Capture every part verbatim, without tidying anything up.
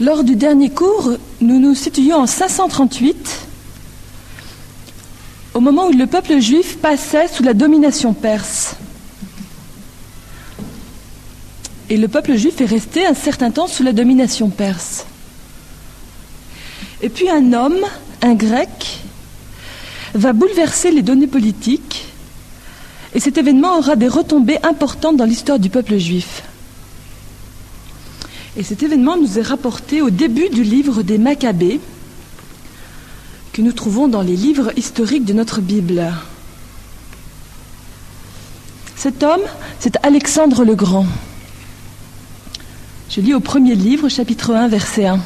Lors du dernier cours, nous nous situions en cinq cent trente-huit, au moment où le peuple juif passait sous la domination perse. Et le peuple juif est resté un certain temps sous la domination perse. Et puis un homme, un grec, va bouleverser les données politiques, et cet événement aura des retombées importantes dans l'histoire du peuple juif. Et cet événement nous est rapporté au début du livre des Maccabées, que nous trouvons dans les livres historiques de notre Bible. Cet homme, c'est Alexandre le Grand. Je lis au premier livre, chapitre un, verset un.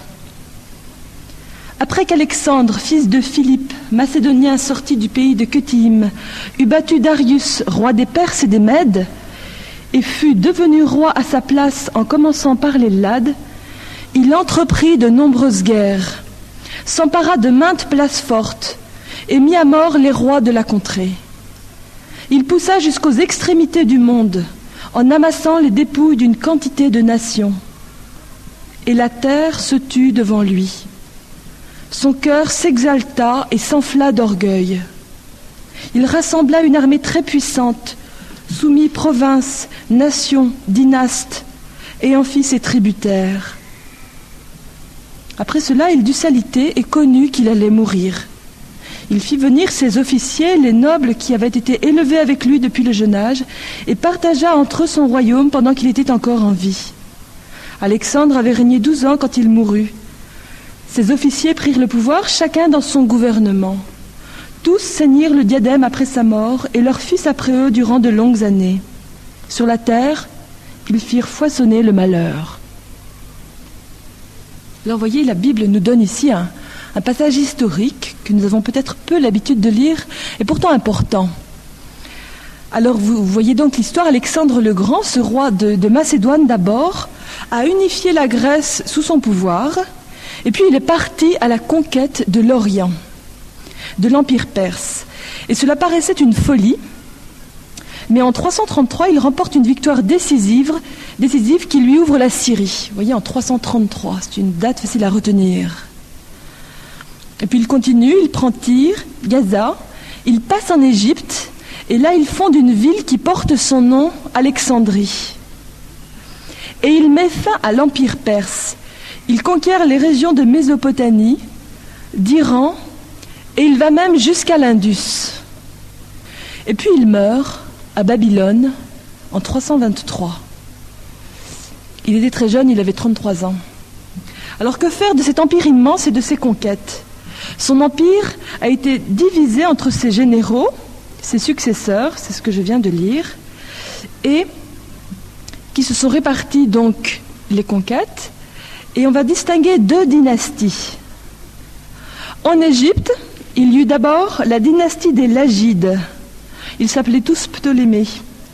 Après qu'Alexandre, fils de Philippe, macédonien sorti du pays de Cutime, eut battu Darius, roi des Perses et des Mèdes, et fut devenu roi à sa place en commençant par les Lades, il entreprit de nombreuses guerres, s'empara de maintes places fortes, et mit à mort les rois de la contrée. Il poussa jusqu'aux extrémités du monde, en amassant les dépouilles d'une quantité de nations. Et la terre se tut devant lui. Son cœur s'exalta et s'enfla d'orgueil. Il rassembla une armée très puissante, soumit provinces, nations, dynastes, et en fit ses tributaires. Après cela, il dut s'aliter et connut qu'il allait mourir. Il fit venir ses officiers, les nobles qui avaient été élevés avec lui depuis le jeune âge, et partagea entre eux son royaume pendant qu'il était encore en vie. Alexandre avait régné douze ans quand il mourut. Ses officiers prirent le pouvoir, chacun dans son gouvernement. Tous ceignirent le diadème après sa mort et leur fils après eux durant de longues années. Sur la terre, ils firent foisonner le malheur. Alors, voyez, la Bible nous donne ici un, un passage historique que nous avons peut-être peu l'habitude de lire, et pourtant important. Alors, vous voyez donc l'histoire. Alexandre le Grand, ce roi de, de Macédoine d'abord, a unifié la Grèce sous son pouvoir, et puis il est parti à la conquête de l'Orient, de l'Empire perse. Et cela paraissait une folie, mais en trois cent trente-trois, il remporte une victoire décisive, décisive qui lui ouvre la Syrie. Vous voyez, en trois cent trente-trois, c'est une date facile à retenir. Et puis il continue, il prend Tyr, Gaza, il passe en Égypte, et là il fonde une ville qui porte son nom, Alexandrie. Et il met fin à l'Empire perse. Il conquiert les régions de Mésopotamie, d'Iran, et il va même jusqu'à l'Indus. Et puis il meurt à Babylone en trois cent vingt-trois. Il était très jeune, il avait trente-trois ans. Alors que faire de cet empire immense et de ses conquêtes ? Son empire a été divisé entre ses généraux, ses successeurs, c'est ce que je viens de lire, et qui se sont répartis donc les conquêtes, et on va distinguer deux dynasties. En Égypte, il y eut d'abord la dynastie des Lagides. Ils s'appelaient tous Ptolémée.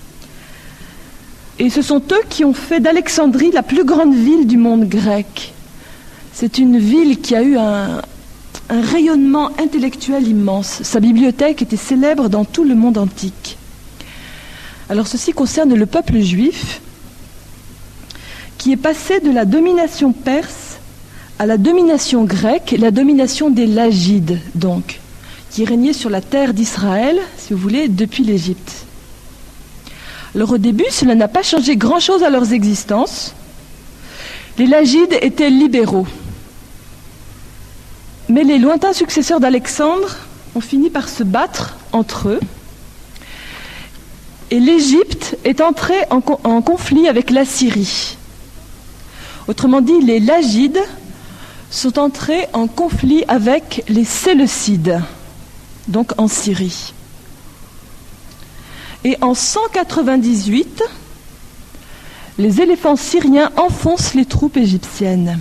Et ce sont eux qui ont fait d'Alexandrie la plus grande ville du monde grec. C'est une ville qui a eu un, un rayonnement intellectuel immense. Sa bibliothèque était célèbre dans tout le monde antique. Alors ceci concerne le peuple juif, qui est passé de la domination perse à la domination grecque, la domination des Lagides, donc, qui régnait sur la terre d'Israël, si vous voulez, depuis l'Égypte. Alors au début, cela n'a pas changé grand-chose à leurs existences. Les Lagides étaient libéraux. Mais les lointains successeurs d'Alexandre ont fini par se battre entre eux. Et l'Égypte est entrée en, en conflit avec l'Assyrie. Autrement dit, les Lagides sont entrés en conflit avec les Séleucides, donc en Syrie. Et en cent quatre-vingt-dix-huit, les éléphants syriens enfoncent les troupes égyptiennes.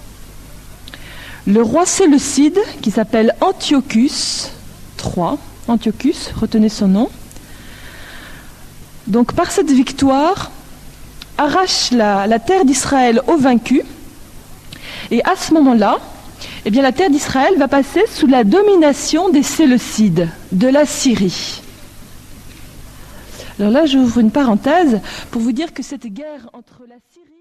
Le roi séleucide, qui s'appelle Antiochus trois, Antiochus, retenez son nom, donc par cette victoire, arrache la, la terre d'Israël aux vaincus, et à ce moment-là, eh bien, la terre d'Israël va passer sous la domination des Séleucides, de la Syrie. Alors là, j'ouvre une parenthèse pour vous dire que cette guerre entre la Syrie